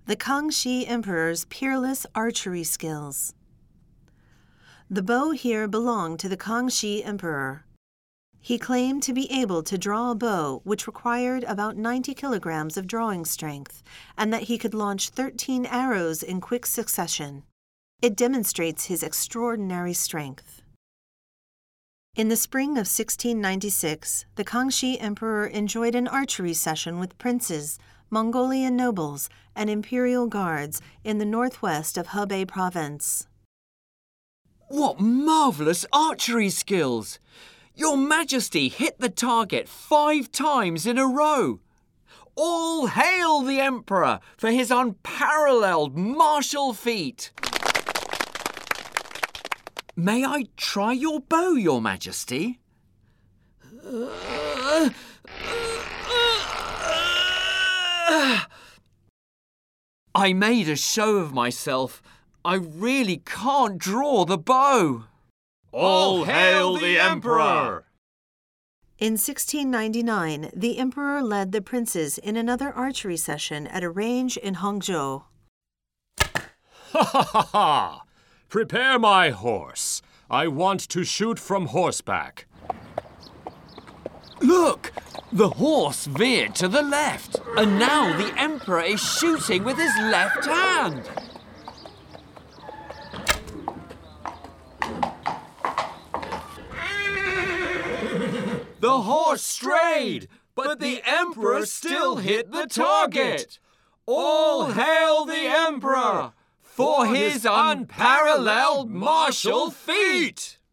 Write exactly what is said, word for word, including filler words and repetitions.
The Kangxi Emperor's peerless archery skills. The bow here belonged to the Kangxi Emperor. He claimed to be able to draw a bow which required about ninety kilograms of drawing strength, and that he could launch thirteen arrows in quick succession. It demonstrates his extraordinary strength. In the spring of sixteen ninety-six, the Kangxi Emperor enjoyed an archery session with princes, Mongolian nobles, and imperial guards in the northwest of Hebei province. What marvelous archery skills! Your Majesty hit the target five times in a row. All hail the Emperor for his unparalleled martial feat. May I try your bow, Your Majesty? I made a show of myself. I really can't draw the bow. All hail the Emperor! In sixteen ninety-nine, the Emperor led the princes in another archery session at a range in Hangzhou. Ha ha ha ha! Prepare my horse. I want to shoot from horseback. Look! The horse veered to the left, and now the Emperor is shooting with his left hand. The horse strayed, but the Emperor still hit the target. All hail the Emperor for his unparalleled martial feat!